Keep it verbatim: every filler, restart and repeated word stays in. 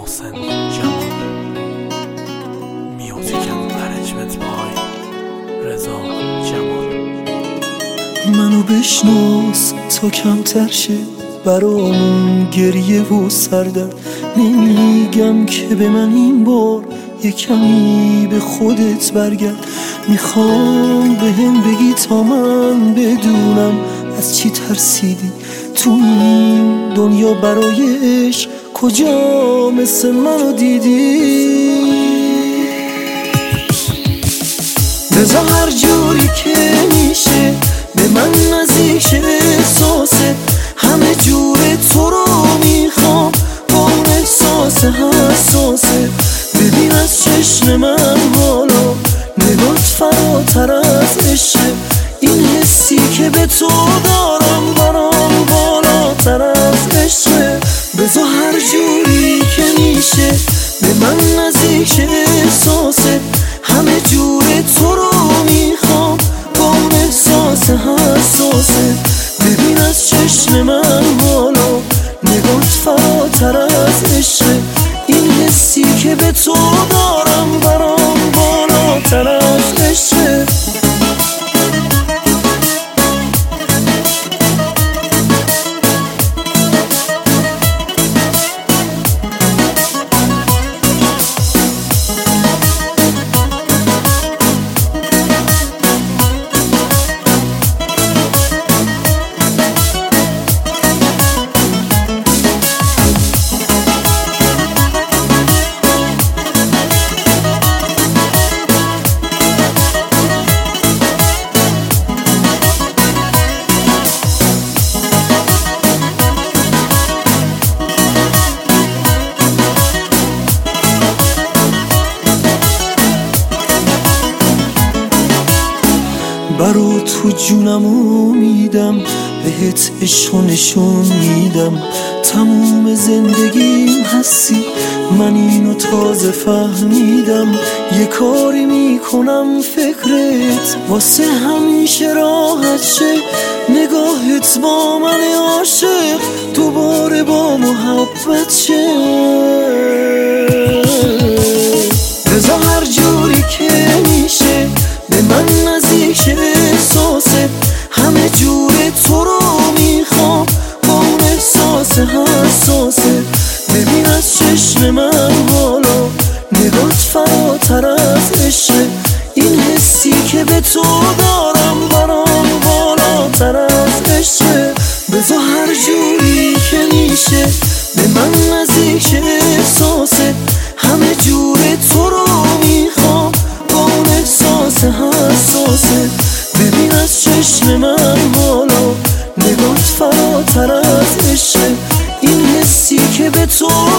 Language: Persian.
محسن جمال. میوزیک اند منیجمنت بای رضا جمال. منو بشناس تا کمتر شه برامون گریه و سردرد. نمیگم که به من این بار یه کمی به خودت برگرد. میخوام به هم بگی تا من بدونم از چی ترسیدی تو این دنیا، برای عشق کجا مثل منو دیدی. بذار هر جوری که میشه به من نزدیک شه، احساسه همه جور تو رو میخوام با اون احساس حساسه. ببین از چشم من حالا نگات فراتر از عشقه، این حسی که به تو دارم برام بالاتر از عشقه. بذار هر جوری که میشه به من نزدیک شه، احساسه همه جور تو رو میخوام با اون احساس حساسه. ببین از چشم من حالا نگات فراتر از عشقه، این حسی که به تو دارم برام بالاتر از عشقه. برا تو جونمو میدم، بهت عشق و نشون میدم. تموم زندگیم هستی، من اینو تازه فهمیدم. یه کاری میکنم فکرت واسه همیشه راحت شه، نگاهت با من عاشق دوباره با محبت شه. بذار هر جوری که میشه به من نزدیک شه، احساسه همه جور تو رو میخوام با اون احساس حساسه. ببین از چشم من حالا نگات فراتر از عشقه، این حسی که به تو دارم برام بالاتر از عشقه. بذار هر جوری که میشه به من نزدیک شه، احساسه همه جور تو رو میخوام با اون احساس حساسه. ببین از چشم من حالا نگات فراتر از عشقه، این حسی که به تو